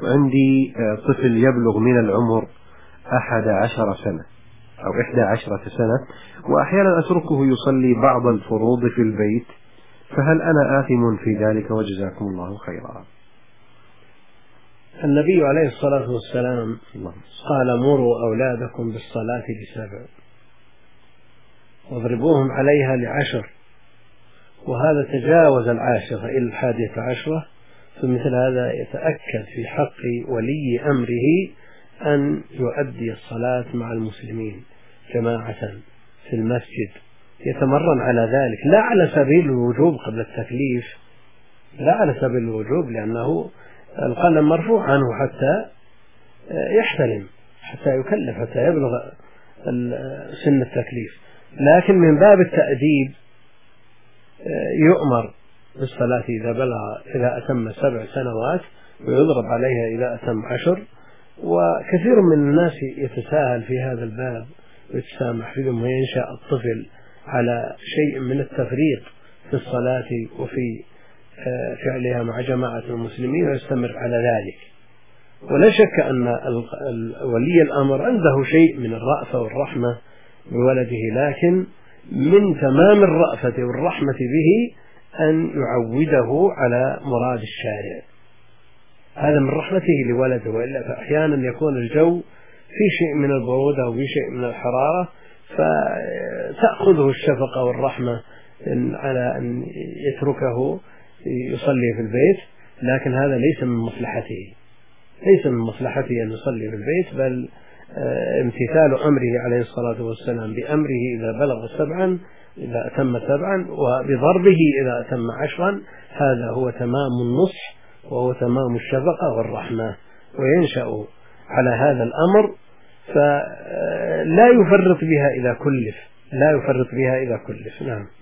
عندي طفل يبلغ من العمر 11 سنة أو 11 سنة، وأحيانا أتركه يصلي بعض الفروض في البيت، فهل أنا آثم في ذلك؟ وجزاكم الله خيرا. النبي عليه الصلاة والسلام قال: مروا أولادكم بالصلاة ل7 واضربوهم عليها ل10، وهذا تجاوز 10 إلى 11. فمثل هذا يتأكد في حق ولي أمره أن يؤدي الصلاة مع المسلمين جماعة في المسجد، يتمرن على ذلك، لا على سبيل الوجوب قبل التكليف، لا على سبيل الوجوب، لأنه القلم مرفوع عنه حتى يحتلم، حتى يكلف، حتى يبلغ سن التكليف. لكن من باب التأديب يؤمر بالصلاة إذا أتم 7 سنوات، ويضرب عليها إذا أتم 10. وكثير من الناس يتساهل في هذا الباب ويتسامح فيهم، وينشأ الطفل على شيء من التفريط في الصلاة وفي فعلها مع جماعة المسلمين، ويستمر على ذلك. ولا شك أن ولي الأمر عنده شيء من الرأفة والرحمة بولده، لكن من تمام الرأفة والرحمة به أن يعوده على مراد الشارع، هذا من رحمته لولده. وإلا فأحيانا يكون الجو في شيء من البرودة وفي شيء من الحرارة، فتأخذه الشفقة والرحمة على أن يتركه يصلي في البيت، لكن هذا ليس من مصلحته، ليس من مصلحته أن يصلي في البيت، بل امتثال أمره عليه الصلاة والسلام بأمره إذا بلغ 7، إذا أتم 7، وبضربه إذا أتم 10. هذا هو تمام النصح، وهو تمام الشفقة والرحمة، وينشأ على هذا الأمر، فلا يفرط بها إذا كلف، لا يفرط بها إذا كلف. نعم.